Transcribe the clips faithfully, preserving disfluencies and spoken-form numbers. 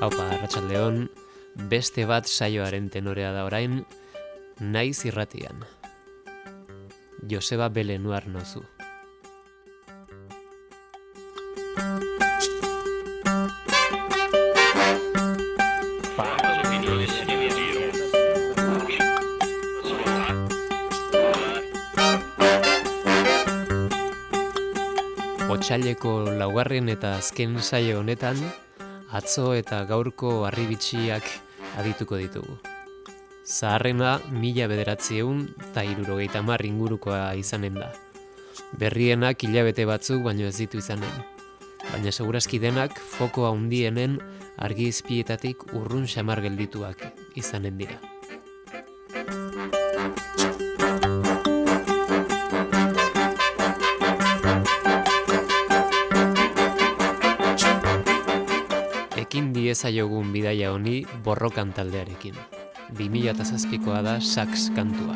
Haupa, arratsaldeon, beste bat saioaren tenorea da orain, naiz irratian. Joseba Belenuar nozu. Otsaileko laugarren eta azken saio honetan, atzo eta gaurko harribitxiak adituko ditugu. Zaharrena mila bederatziehun eta hirurogeita hamar ingurukoa izanen da. Berrienak hilabete batzuk baino ez ditu izanen. Baina segurazki denak foko handienen argizpietatik urrun xamar geldituak izanen dira. Ekin diezaiogun bidaia honi Borrokan taldearekin. bi mila zazpikoa da sax kantua.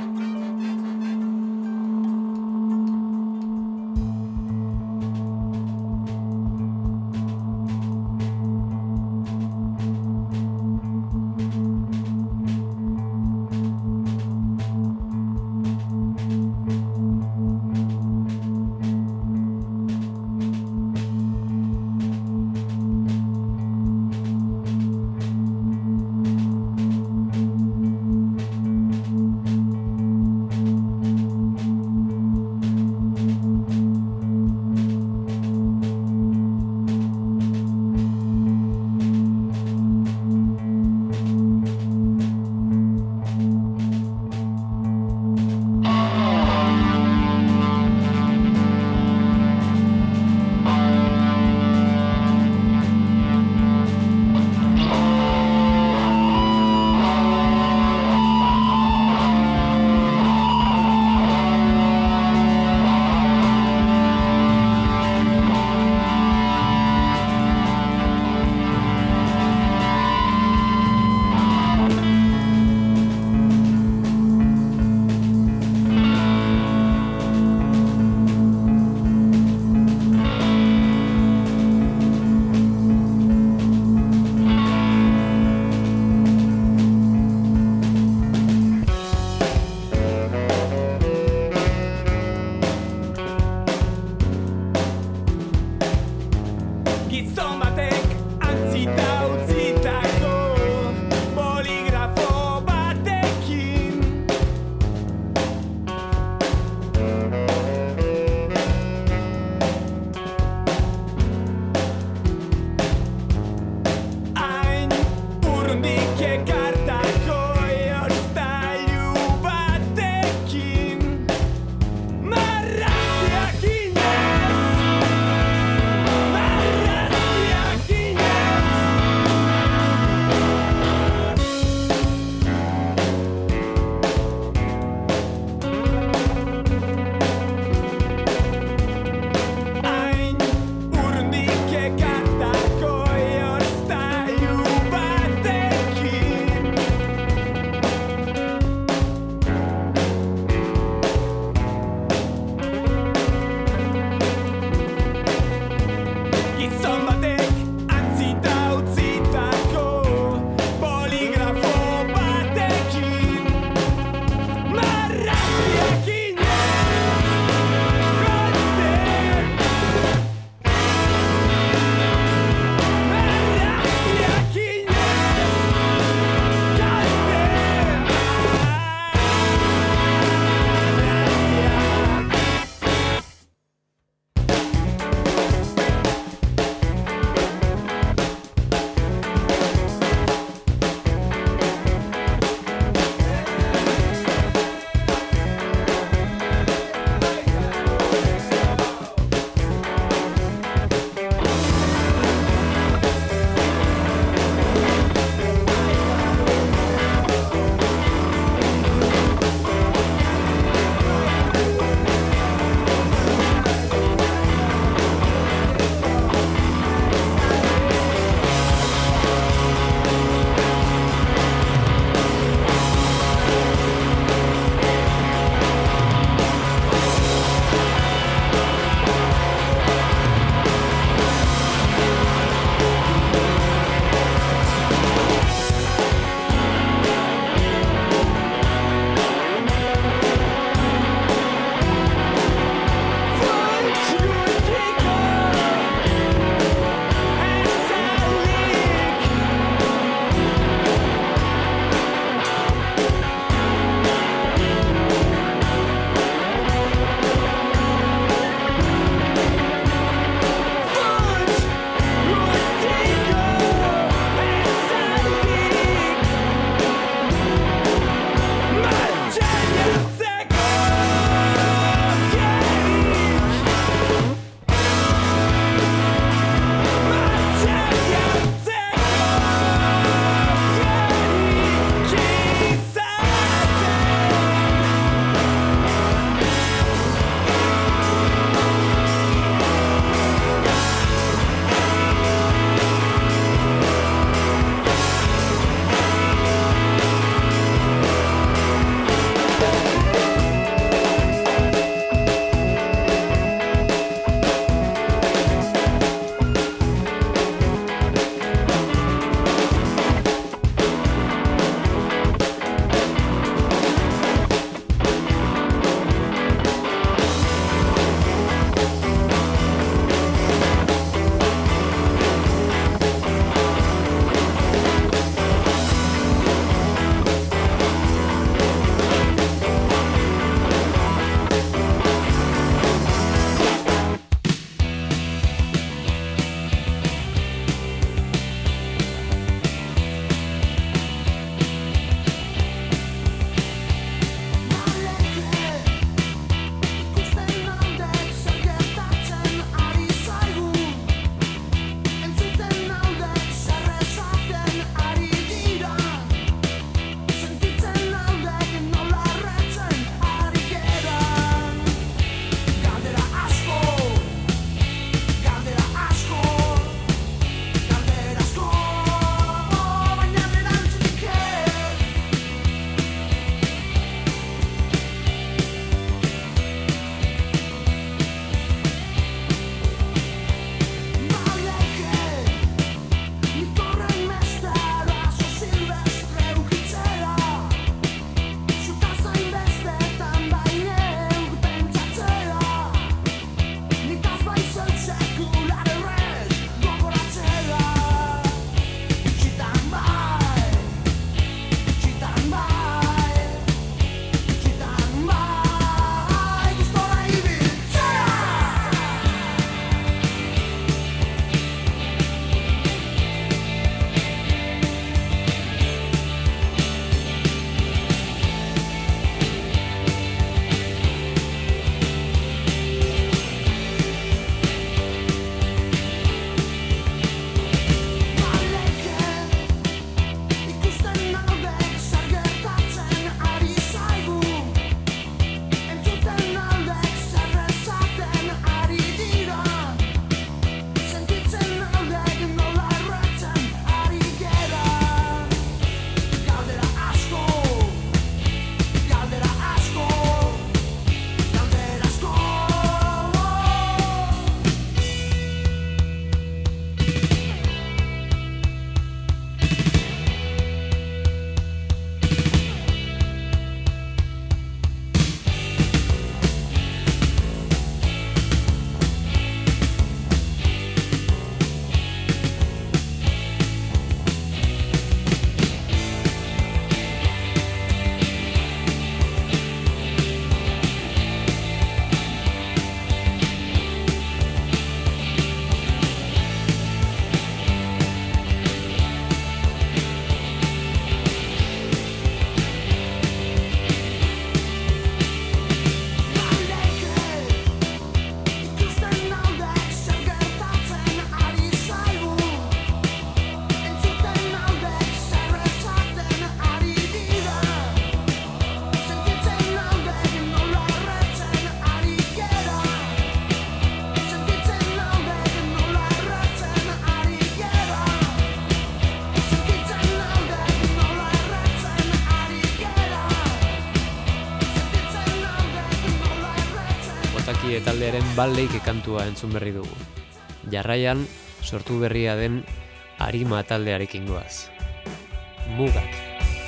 Nire taldearen balleik kantua entzun berri dugu. Jarraian, sortu berria den Arima taldearekin goaz. Mugak.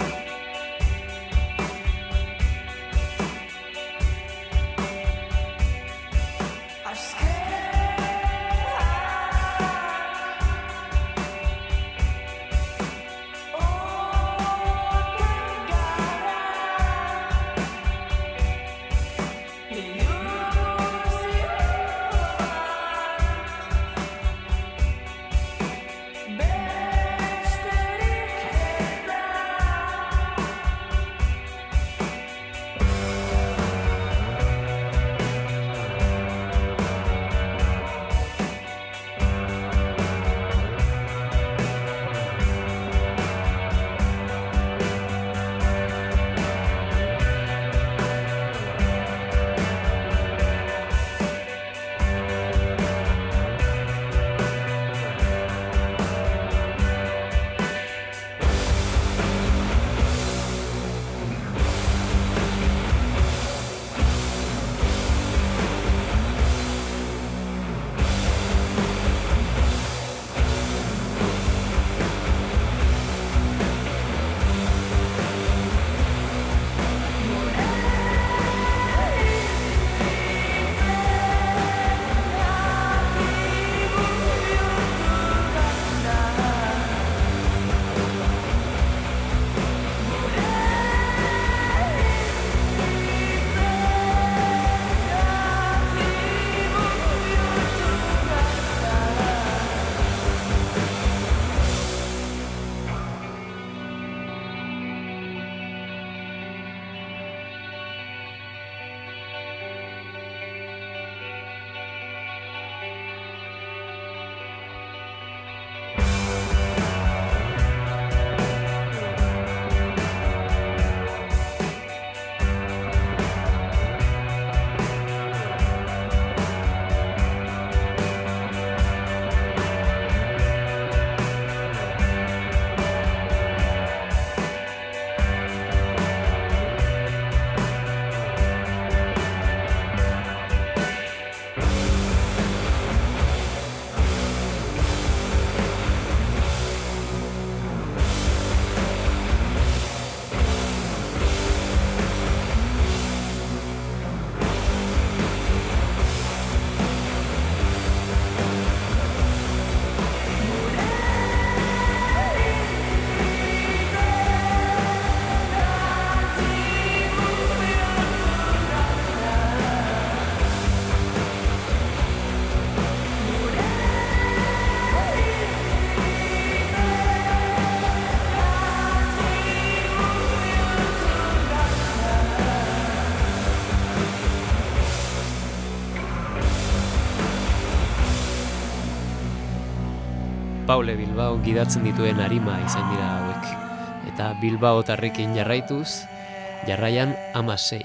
Paule Bilbao gidatzen dituen Arima izan dira hauek. Eta Bilbaotarrekin jarraituz, jarraian Amasei.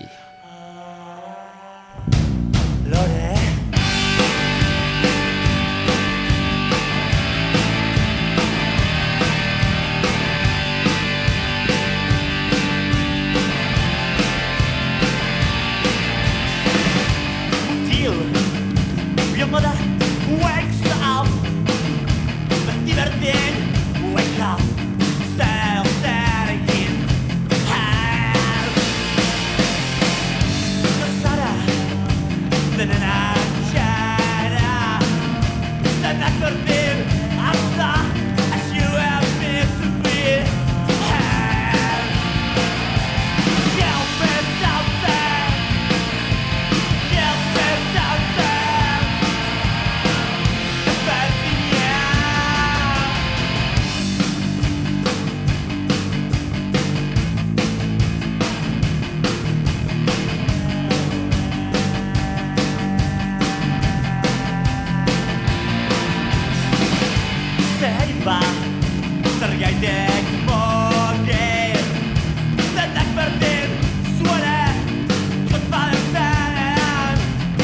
Lore Till your mother wakes up, but even then, wake up, start that again. No Sarah, then an Achara, then I could live after as you have been to be. Get best out there, get best out there. Ba, zergaitek morir, zenak berdin zuere, zut badetan.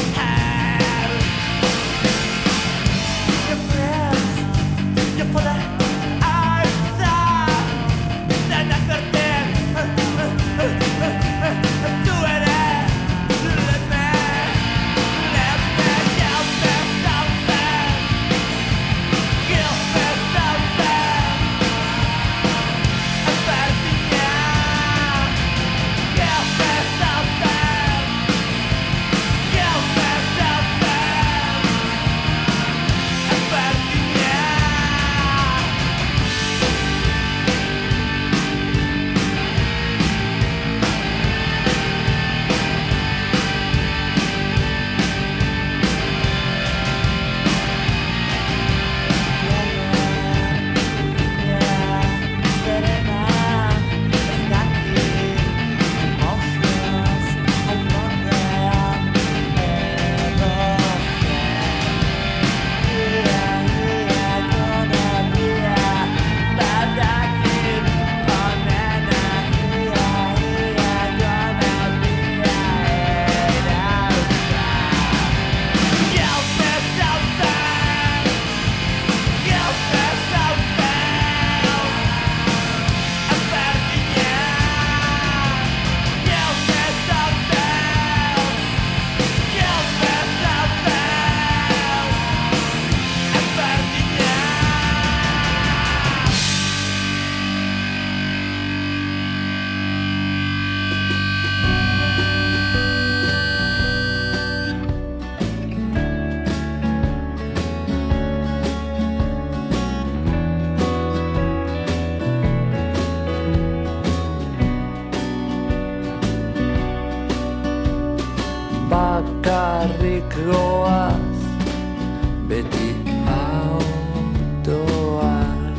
Your friends, your father, aitza, zenak berdin zuere, let me, let Bizirik goaz beti autoan,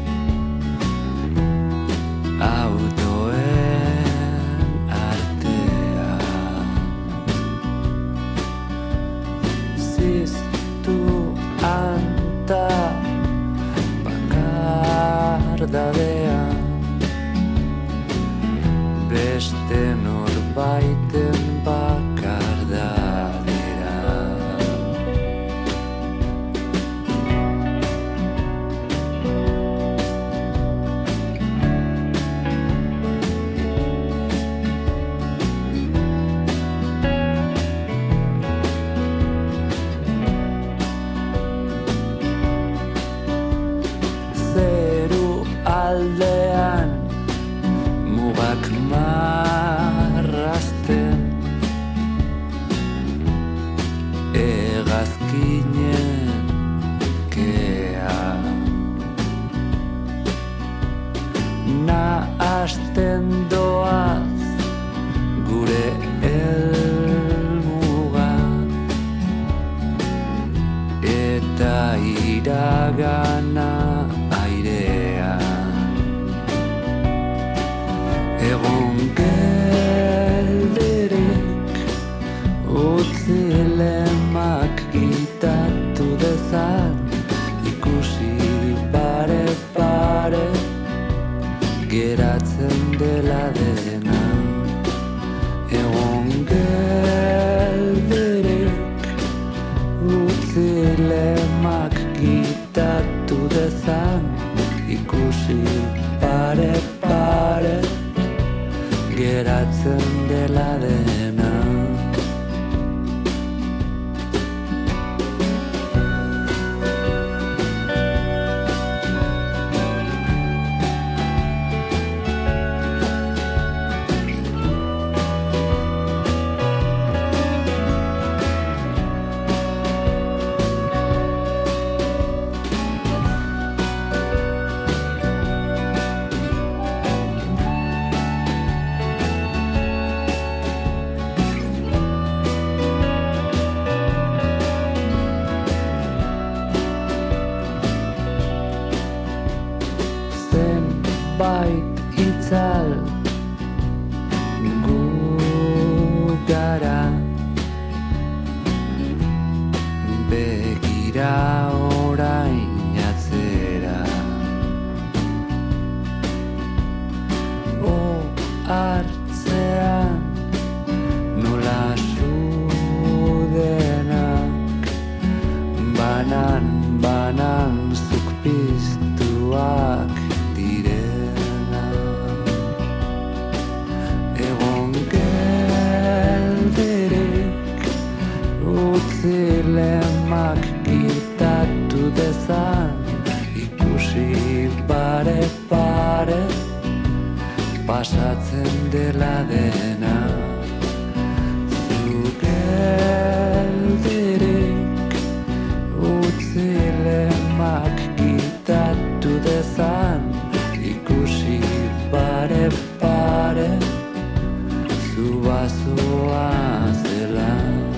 autoen artean. Ziztu anta bakardadean, beste norbaiten bakardadera. Zeru aldean mugak marrazten, hegazkinen kea. Nahasten doaz gure helmuga, eta iragana airean. Egon geldirik utzi lemak gitatu dezan, ikusi pare pare geratzen dela dena. Egon geldirik utzi lemak gitatu dezan, ikusi pare pare geratzen dela dena. Zenbait itzal gu gara, begira orain atzera. Ohartzean nola zudenak, banan banan zuk piztuak direla. Egon geldirik utzi lemak gitatu dezan, ikusi pare pare pasatzen dela dena. Zu geldirik utzi lemak gitatu dezan, ikusi pare pare zu bazoa zela.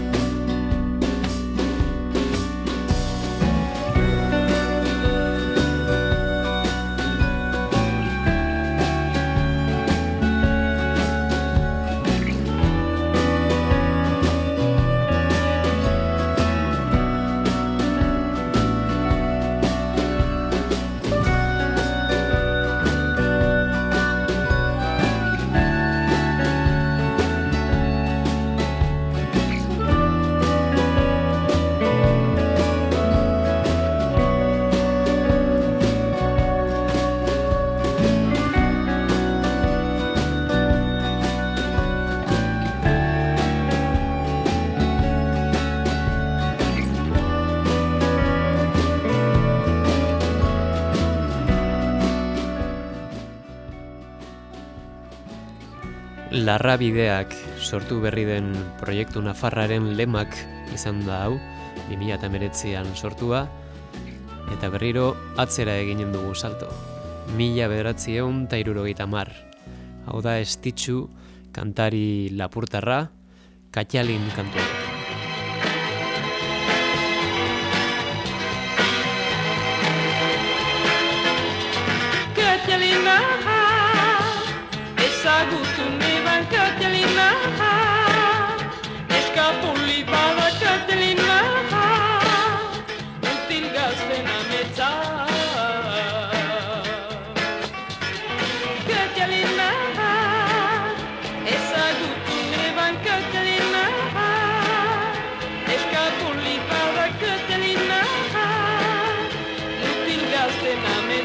Larrabideak sortu berri den proiektu nafarraren lemak izan da hau, bi mila hemeretzian sortua, eta berriro atzera eginen dugu salto. Mila bederatziehun eta hirurogeita hamar. Hau da Estitxu kantari lapurtarra, Katxalin kantua.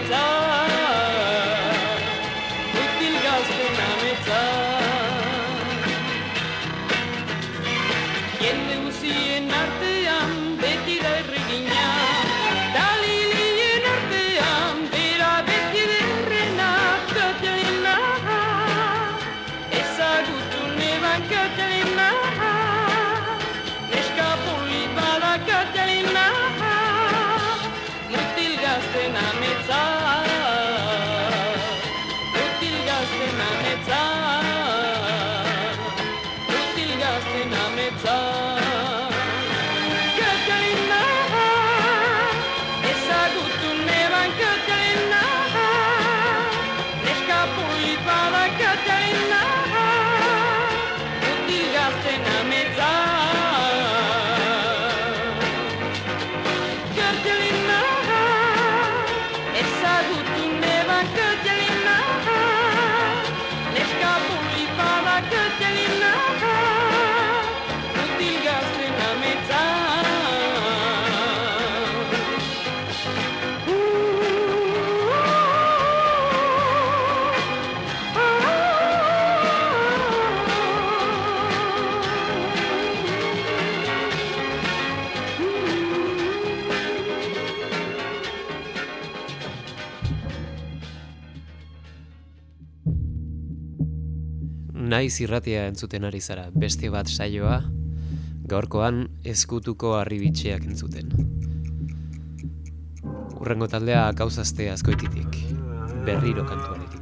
ametsa, mutil gazten ametsa. Jende guzien artean beti da erregina, dalilien artean bera beti derrena. Katalina, ezagutu neban Katalina, neska polit bada Katalina, mutil gazten ametsa, mutil gazten ametsa, mutil gazten ametsa. Katalina, ezagutu neban Katalina, neska polit bada Katalina, mutil gazten ametsa. Katalina, ezagutu neban Katalina, neska polit bada Katalina, mutil gazten ametsa. Naiz irratia entzuten ari zara, beste bat saioa, gaurkoan ezkutuko harribitxeak entzuten. Urrengo taldea gauzazte azkoititik, berriro kantuarekin.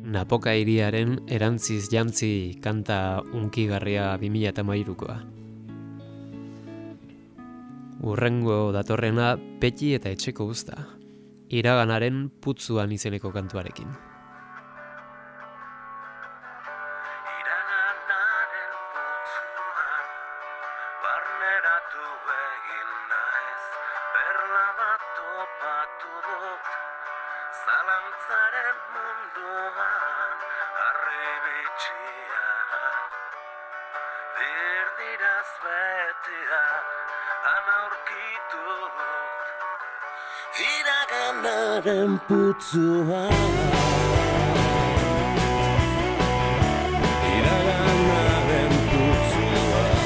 Napoka hiriaren erantziz jantzi kanta unkigarria bi mila hamairukoa. Urrengo datorrena Peti eta etxeko uzta, iraganaren putzuan izeneko kantuarekin. Iraganaren putzuan barneratu egin naiz, perla bat topatu dut, zalantzaren munduan harribitxia, dirdiraz betia han aurkitu dut, iraganaren putzuan. Iraganaren putzuan.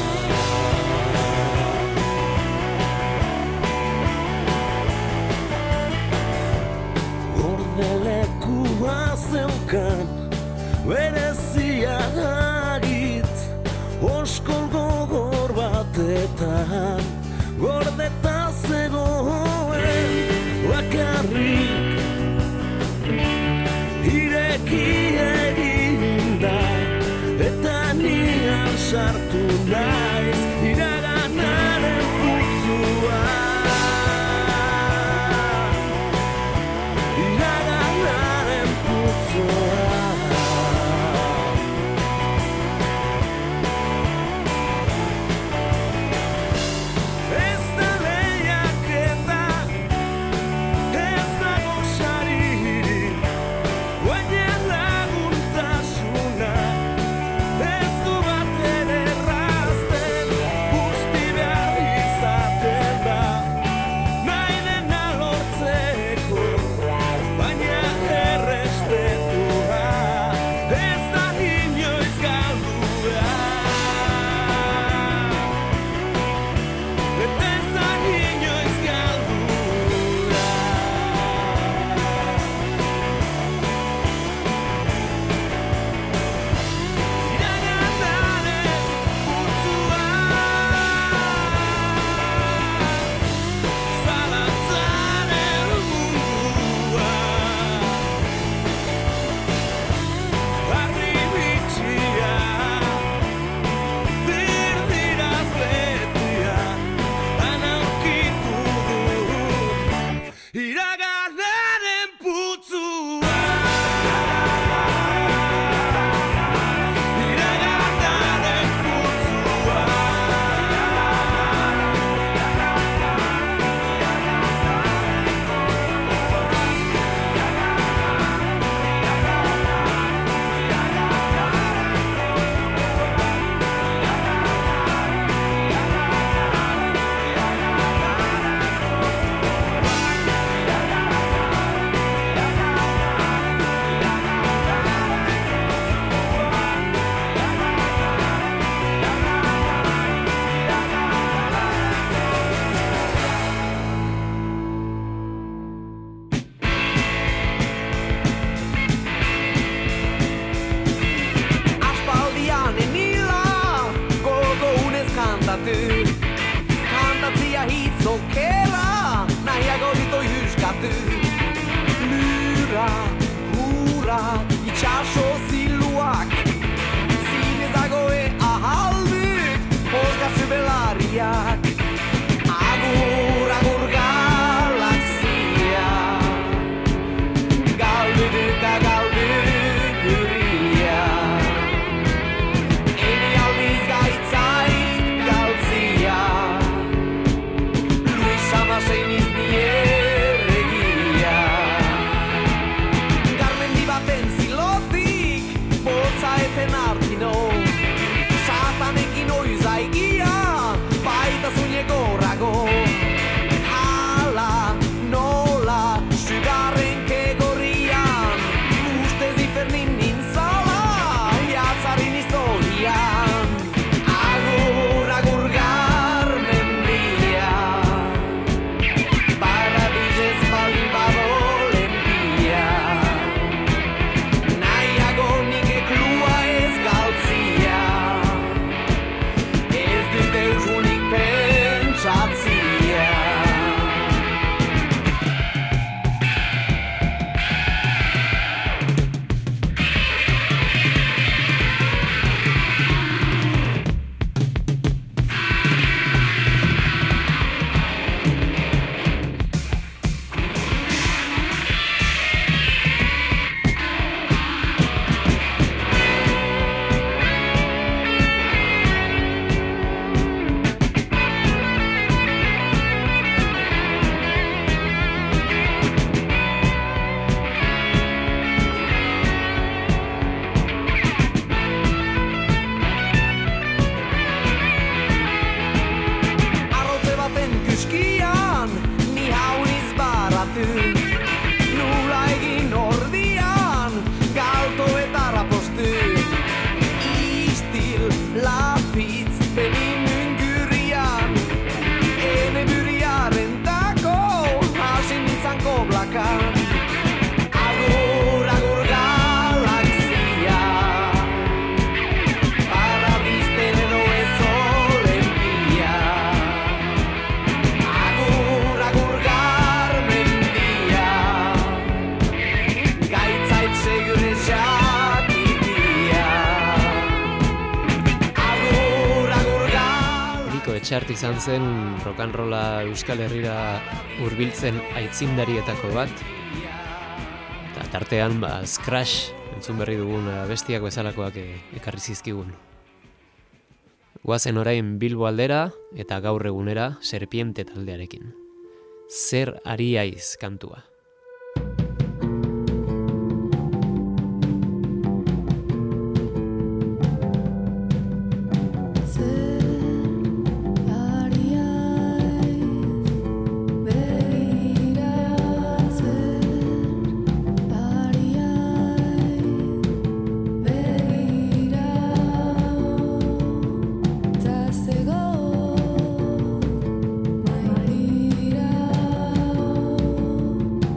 Gordelekua zeukan berezia agit, oskol gogor batetan gordeta zegoen bakarrik, ireki eginda eta nian sartu naiz iraganaren putzuan. Iraganaren putzuan. Ez da lehiaketa, ez dago saririk, baina laguntasuna ez du batere errazten. Txart izan zen rock and rolla Euskal Herrira hurbiltzen aitzindarietako bat. Eta tartean, ba, Scratch, entzun berri dugun bestiak bezalakoak ekarri zizkigun. Guazen orain Bilbo aldera eta gaur egunera Serpiente taldearekin. Zer ari haiz kantua. Thank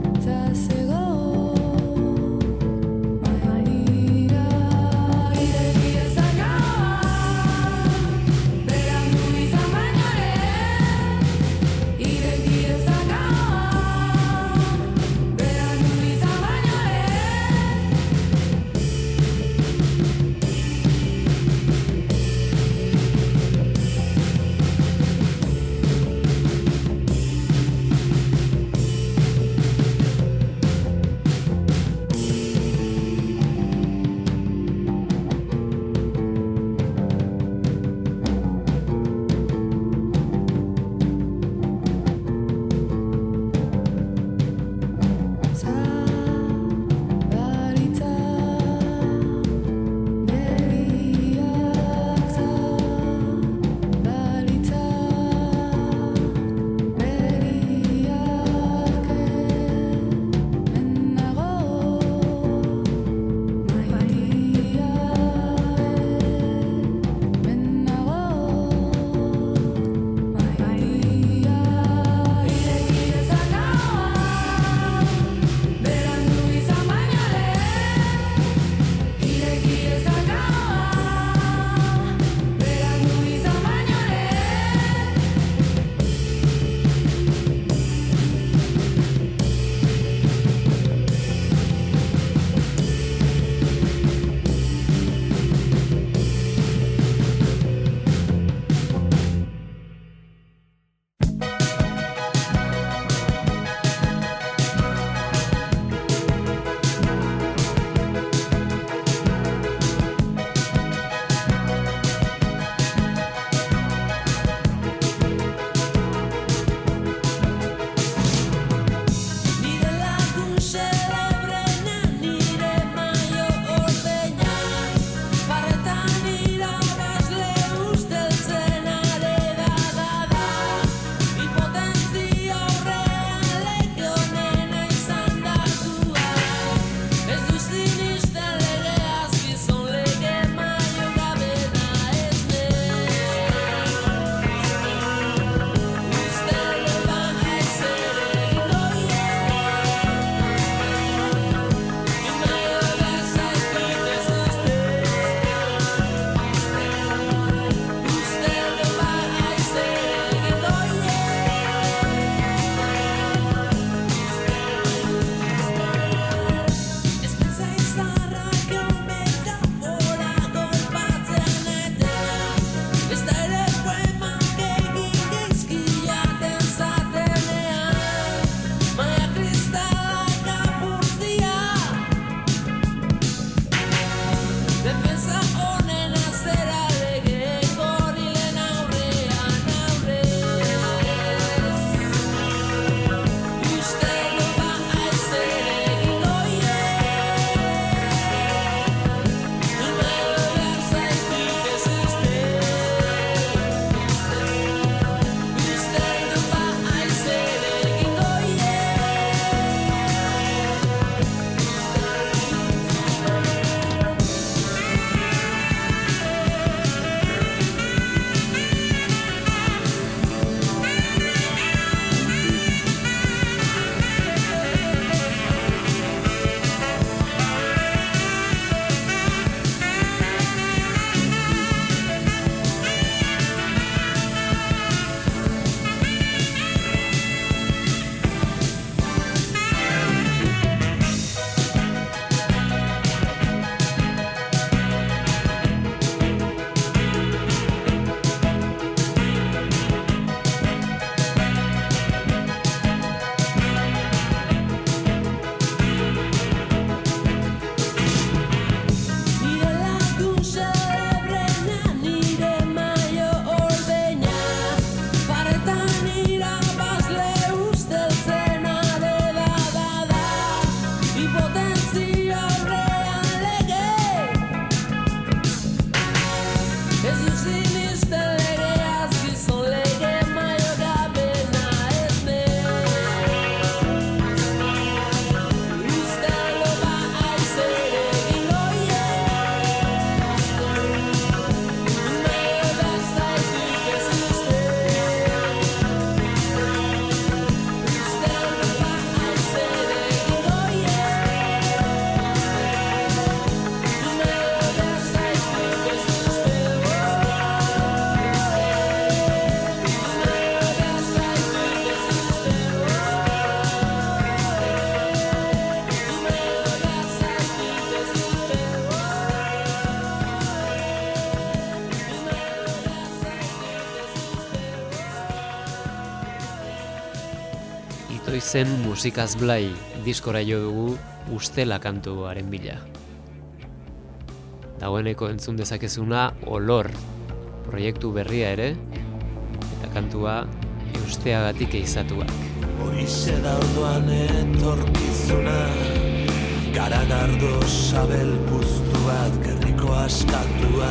etorri zen Musikaz Blai diskora jo dugu Ustela kantuaren bila. Dagoeneko entzun dezakezuna Olor proiektu berria ere, eta kantua Eusteagatik eizatuak. Horixe da orduan etorkizuna, garagardo sabel puztu bat gerriko askatua.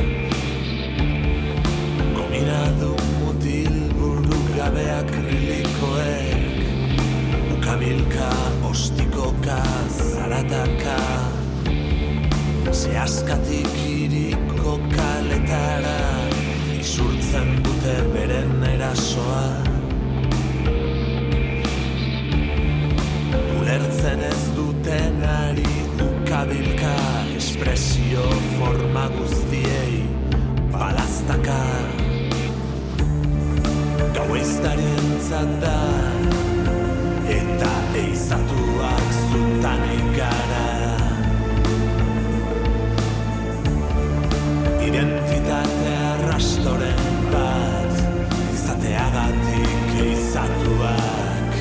Gomina du mutil buru gabeak rilikoek, ukabilka, ostikoka, zarataka, zehazkatik iriko kaletara, isurtzen dute beren erasoa. Ulertzen ez duten ari ukabilka, espresio forma guztiei balaztaka. Gaueiztarientzat da, eta eizatuak zutanik gara. Identitate arrastoren bat, izateagatik eizatuak.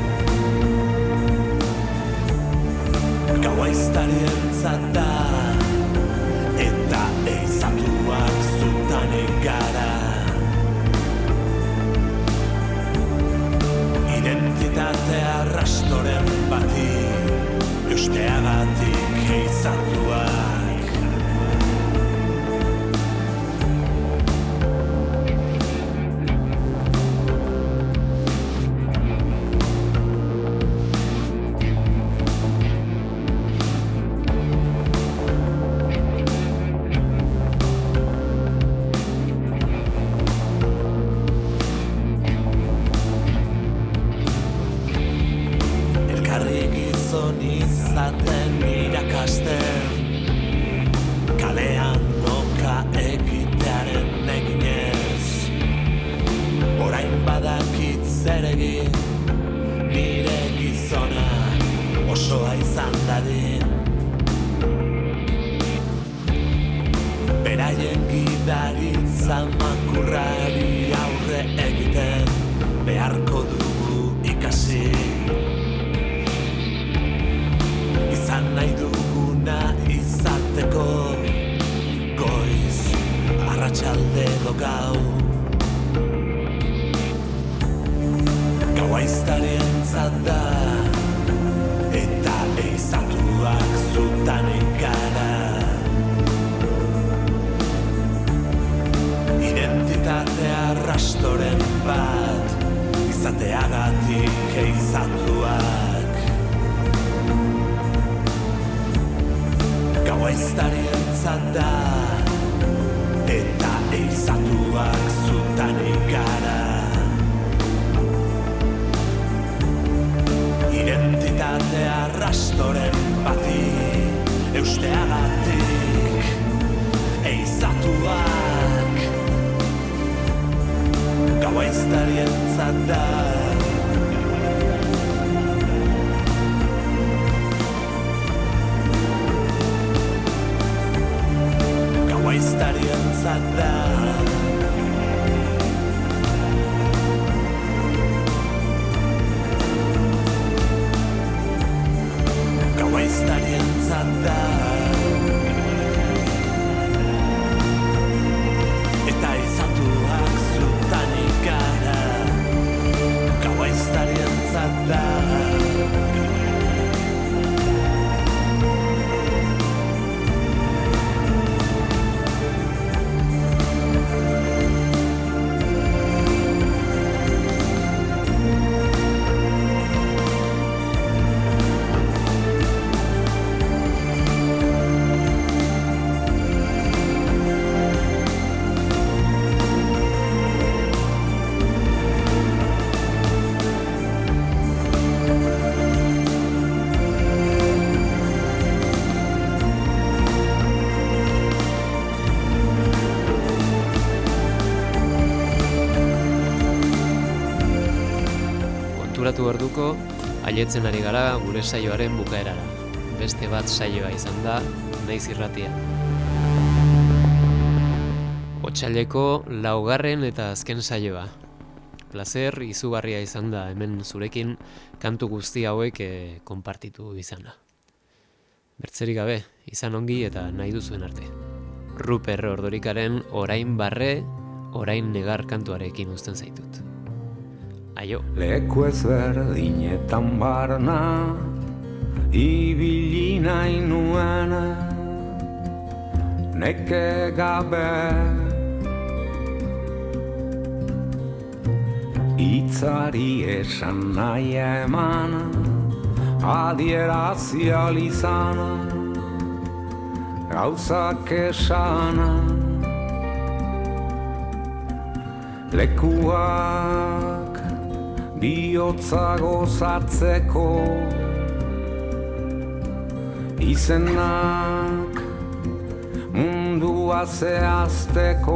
Gauaiztarientzat da, eta eizatuak zutanik gara. Identitate arrastoren bati, eusteagatik eizatuak. Izaten irakasten, kalean noka egitearen eginez. Orain badakit zer egin, nire gizona osoa izan dadin. Beraien gidaritza makurrari aurre egiten beharko dugu ikasi. Izan nahi duguna izateko, goiz, arratsalde edo gau. Gauaiztarientzat da, eta eizatuak zutanik gara. Identitate arrastoren bat, izateagatik eizatuak. Gauaiztarientzat da, eta eizatuak zutanik gara. Identitate arrastoren bati, eusteagatik eizatuak. Gauaiztarientzat da, Gauaiztarientzat da, Gauaiztarientzat da, eta eizatuak zutanik gara. Gauaiztarientzat da, konturatu orduko, ailetzen ari gara gure saioaren bukaerara. Beste bat saioa izan da, Naiz Irratia. Otsaileko laugarren eta azken saioa. placer izugarria izan da hemen zurekin kantu guzti hauek e, konpartitu izana. Bertzerik gabe, izan ongi eta nahi duzuen arte. Ruper Ordorikaren Orain barre, orain negar kantuarekin uzten zaitut. Aio. Leku ezberdinetan barna, ibili nahi nuena, neke gabe. Itzari esan nahi eman, adierazi alizana, gauzak esana. Lekuak bihotza gozatzeko, izenak mundua zehazteko.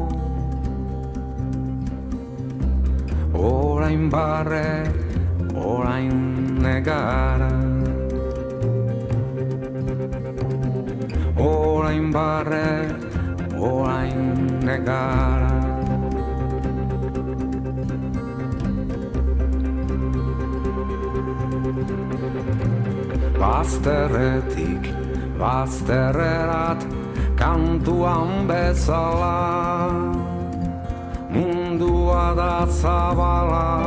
Orain barre, orain negara. Orain barre, orain negara. Bazterretik, bazterrerat, kantuan bezala, mundua da zabala.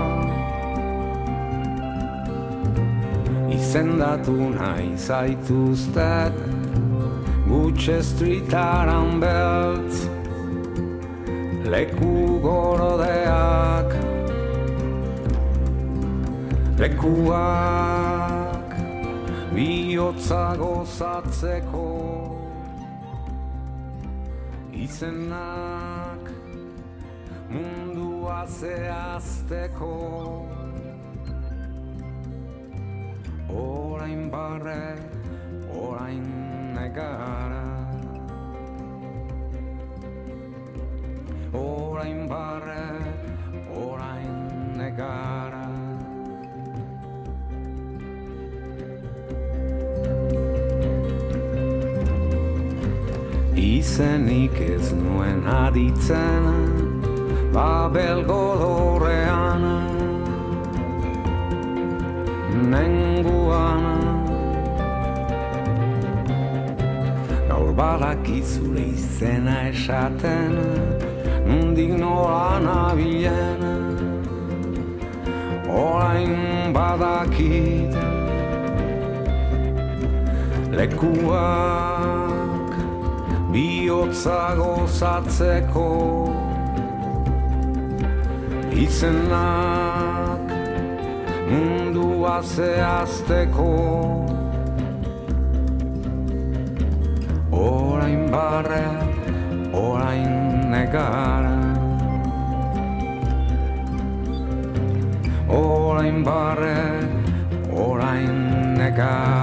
Izendatu nahi zaituztet, Gutxe Streetaran beltz, leku gorodeak, lekuak bihotza gozatzeko, izenak mundua zehazteko. Orain barre, orain negara. Orain barre, orain negara. Izenik ez nuen aditzen, Babel godorrean, nenguan. Gaur badakizure izena esaten, nondik nola nabilen. Orain badakit, lekuak bihotza gozatzeko, izenak mundua zehazteko. Orain barre, orain negara. Orain barre, orain negara.